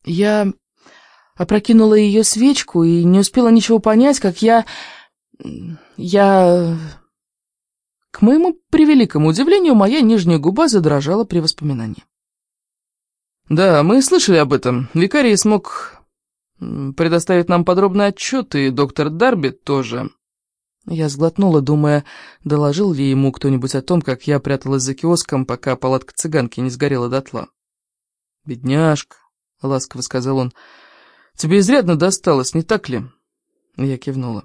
Я опрокинула ее свечку и не успела ничего понять, как я... К моему превеликому удивлению, моя нижняя губа задрожала при воспоминании. «Да, мы слышали об этом. Викарий смог предоставить нам подробный отчет, и доктор Дарби тоже». Я сглотнула, думая, доложил ли ему кто-нибудь о том, как я пряталась за киоском, пока палатка цыганки не сгорела дотла. «Бедняжка», — ласково сказал он, — «тебе изрядно досталось, не так ли?» Я кивнула.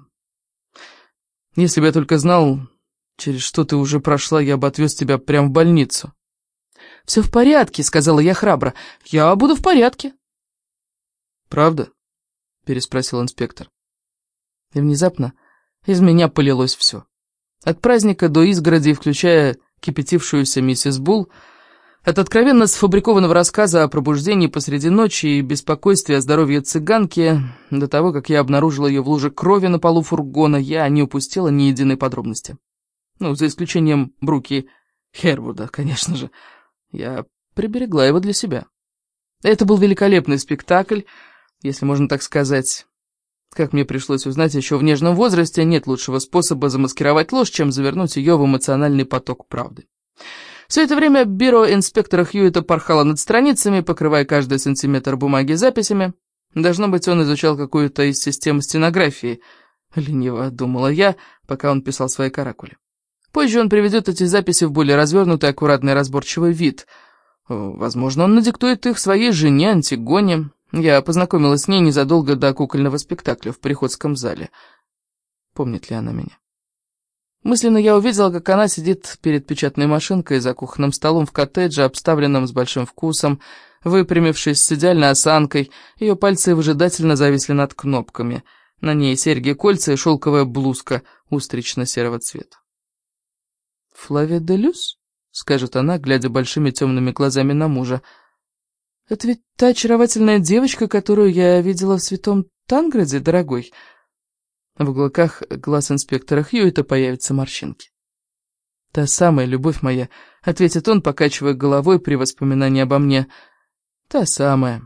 «Если бы я только знал, через что ты уже прошла, я бы отвез тебя прямо в больницу». «Все в порядке», — сказала я храбро. «Я буду в порядке». «Правда?» — переспросил инспектор. И внезапно из меня полилось все. От праздника до изгороди, включая кипятившуюся миссис Булл, от откровенно сфабрикованного рассказа о пробуждении посреди ночи и беспокойстве о здоровье цыганки, до того, как я обнаружила ее в луже крови на полу фургона, я не упустила ни единой подробности. Ну, за исключением Бруки Хервуда, конечно же. Я приберегла его для себя. Это был великолепный спектакль, если можно так сказать. Как мне пришлось узнать еще в нежном возрасте, нет лучшего способа замаскировать ложь, чем завернуть ее в эмоциональный поток правды. Все это время бюро инспектора Хьюита порхало над страницами, покрывая каждый сантиметр бумаги записями. Должно быть, он изучал какую-то из систем стенографии. Лениво думала я, пока он писал свои каракули. Позже он приведет эти записи в более развернутый, аккуратный, разборчивый вид. Возможно, он надиктует их своей жене Антигоне. Я познакомилась с ней незадолго до кукольного спектакля в Приходском зале. Помнит ли она меня? Мысленно я увидела, как она сидит перед печатной машинкой за кухонным столом в коттедже, обставленном с большим вкусом, выпрямившись с идеальной осанкой, ее пальцы выжидательно зависли над кнопками. На ней серьги-кольца и шелковая блузка устрично-серого цвета. «Флавия де Люс?» — скажет она, глядя большими темными глазами на мужа. «Это ведь та очаровательная девочка, которую я видела в Святом Танграде, дорогой». В уголках глаз инспектора Хьюита появятся морщинки. «Та самая, любовь моя», — ответит он, покачивая головой при воспоминании обо мне. «Та самая».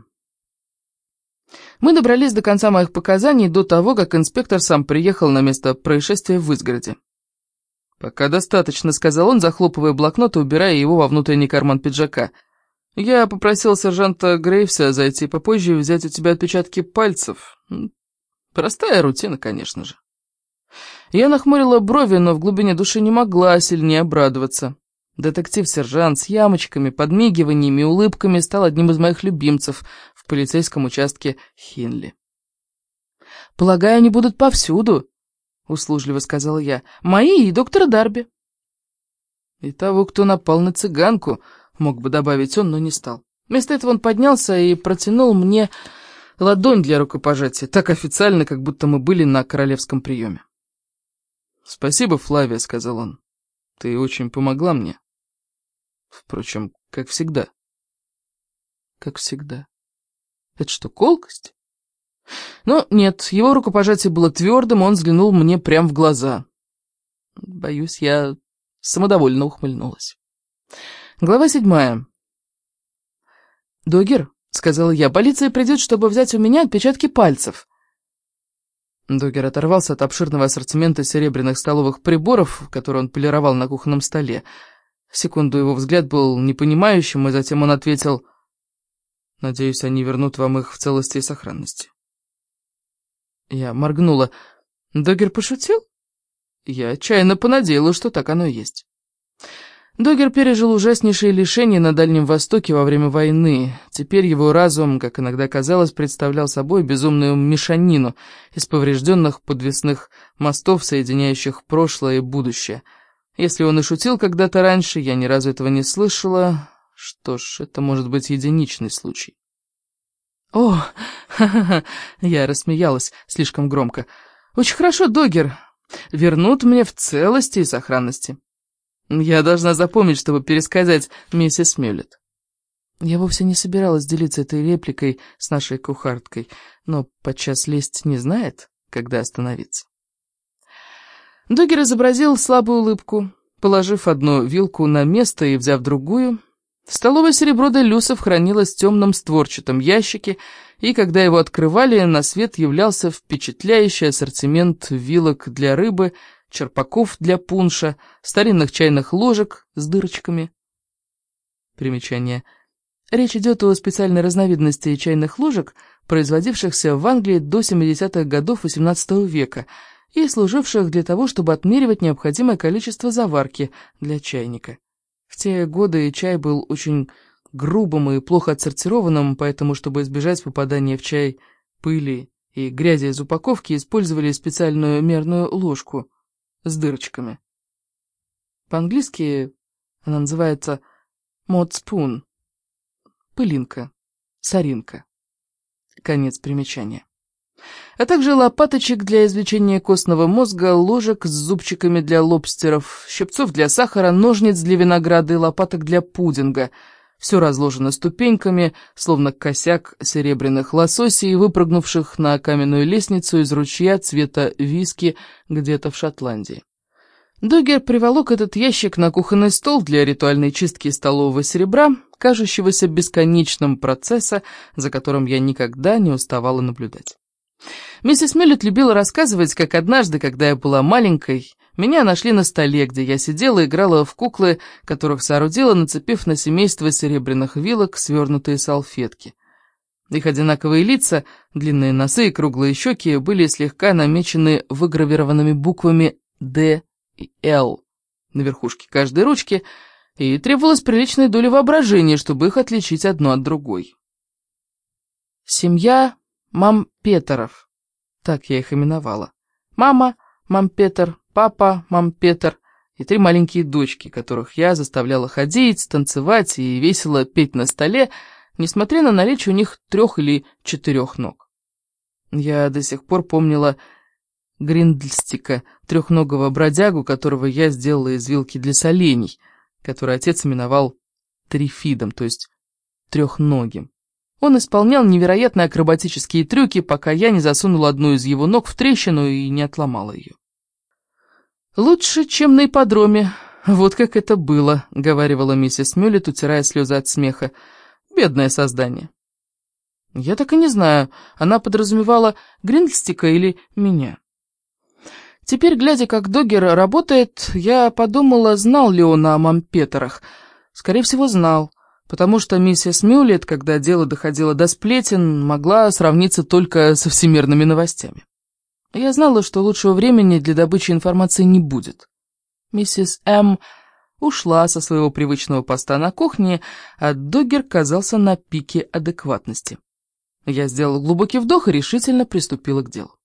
Мы добрались до конца моих показаний до того, как инспектор сам приехал на место происшествия в изгороди. «Пока достаточно», — сказал он, захлопывая блокнот и убирая его во внутренний карман пиджака. «Я попросил сержанта Грейвса зайти попозже и взять у тебя отпечатки пальцев. Простая рутина, конечно же». Я нахмурила брови, но в глубине души не могла сильнее обрадоваться. Детектив-сержант с ямочками, подмигиваниями и улыбками стал одним из моих любимцев в полицейском участке Хинли. «Полагаю, они будут повсюду», — услужливо сказала я. «Мои и доктора Дарби». «И того, кто напал на цыганку», — мог бы добавить он, но не стал. Вместо этого он поднялся и протянул мне ладонь для рукопожатия, так официально, как будто мы были на королевском приеме. «Спасибо, Флавия», — сказал он. «Ты очень помогла мне. Впрочем, как всегда». «Как всегда». Это что, колкость? Но нет, его рукопожатие было твердым, он взглянул мне прямо в глаза. Боюсь, я самодовольно ухмыльнулась. Глава 7. «Догер», — сказала я, — «полиция придет, чтобы взять у меня отпечатки пальцев». Догер оторвался от обширного ассортимента серебряных столовых приборов, которые он полировал на кухонном столе. Секунду его взгляд был непонимающим, и затем он ответил: «Надеюсь, они вернут вам их в целости и сохранности». Я моргнула. «Догер пошутил?» Я отчаянно понадеялась, что так оно и есть. Догер пережил ужаснейшие лишения на Дальнем Востоке во время войны. Теперь его разум, как иногда казалось, представлял собой безумную мешанину из поврежденных подвесных мостов, соединяющих прошлое и будущее. Если он и шутил когда-то раньше, я ни разу этого не слышала. Что ж, это может быть единичный случай. «О, ха-ха-ха!» — я рассмеялась слишком громко. «Очень хорошо, Догер. Вернут мне в целости и сохранности. Я должна запомнить, чтобы пересказать миссис Мюллет». Я вовсе не собиралась делиться этой репликой с нашей кухаркой, но подчас лесть не знает, когда остановиться. Догер изобразил слабую улыбку, положив одну вилку на место и взяв другую. Столовое серебро де Люсов хранилось в темном створчатом ящике, и когда его открывали, на свет являлся впечатляющий ассортимент вилок для рыбы, черпаков для пунша, старинных чайных ложек с дырочками. Примечание. Речь идет о специальной разновидности чайных ложек, производившихся в Англии до 70-х годов XVIII века и служивших для того, чтобы отмеривать необходимое количество заварки для чайника. В те годы чай был очень грубым и плохо отсортированным, поэтому, чтобы избежать попадания в чай пыли и грязи из упаковки, использовали специальную мерную ложку с дырочками. По-английски она называется mud spoon, пылинка, соринка. Конец примечания. А также лопаточек для извлечения костного мозга, ложек с зубчиками для лобстеров, щипцов для сахара, ножниц для винограда и лопаток для пудинга. Все разложено ступеньками, словно косяк серебряных лососей, выпрыгнувших на каменную лестницу из ручья цвета виски где-то в Шотландии. Доггер приволок этот ящик на кухонный стол для ритуальной чистки столового серебра, кажущегося бесконечным процесса, за которым я никогда не уставала наблюдать. Миссис Мюллет любила рассказывать, как однажды, когда я была маленькой, меня нашли на столе, где я сидела и играла в куклы, которых соорудила, нацепив на семейство серебряных вилок свернутые салфетки. Их одинаковые лица, длинные носы и круглые щеки были слегка намечены выгравированными буквами «Д» и «Л» на верхушке каждой ручки, и требовалась приличная доля воображения, чтобы их отличить одну от другой. Семья Мампетеров, так я их именовала. Мама Мампетер, папа Мампетер и 3 маленькие дочки, которых я заставляла ходить, танцевать и весело петь на столе, несмотря на наличие у них 3 или 4 ног. Я до сих пор помнила Гриндльстика, трехногого бродягу, которого я сделала из вилки для солений, который отец именовал трифидом, то есть трехногим. Он исполнял невероятные акробатические трюки, пока я не засунула одну из его ног в трещину и не отломала ее. «Лучше, чем на ипподроме. Вот как это было», — говаривала миссис Мюллет, утирая слезы от смеха. «Бедное создание». Я так и не знаю, она подразумевала Гриндльстика или меня. Теперь, глядя, как Доггер работает, я подумала, знал ли он о Мампетерах. Скорее всего, знал, потому что миссис Мюллет, когда дело доходило до сплетен, могла сравниться только со всемирными новостями. Я знала, что лучшего времени для добычи информации не будет. Миссис М. ушла со своего привычного поста на кухне, а Доггер казался на пике адекватности. Я сделала глубокий вдох и решительно приступила к делу.